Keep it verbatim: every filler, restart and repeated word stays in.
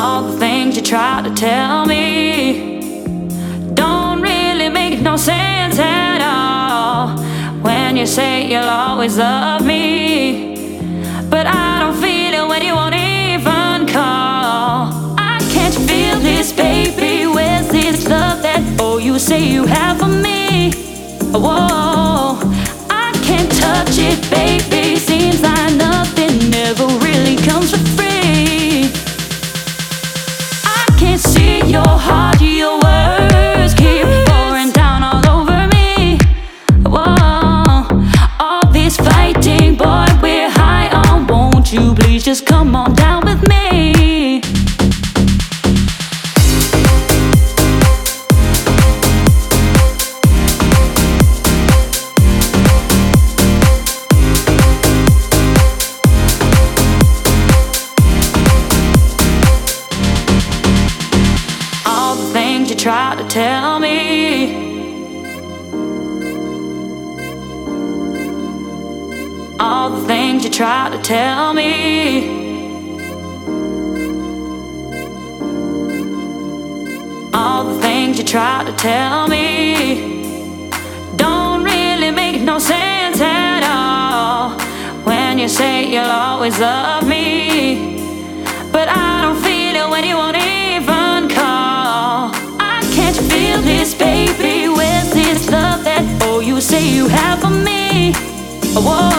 All the things you try to tell me don't really make no sense at all. When you say you'll always love me, but I don't feel it when you won't even call. I can't feel this, baby. Where's this love that oh you say you have for me? Whoa, I can't touch it, baby. Seems like nothing ever really comes for free. I can't see your heart, your words keep pouring down all over me. Whoa, all this fighting, boy, we're high on. Won't you please just come on down with me? You try to tell me all the things you try to tell me. All the things you try to tell me don't really make no sense at all. When you say you'll always love me, but I don't feel it when you won't even call. Feel this, baby. Where's this love that oh you say you have for me? Whoa.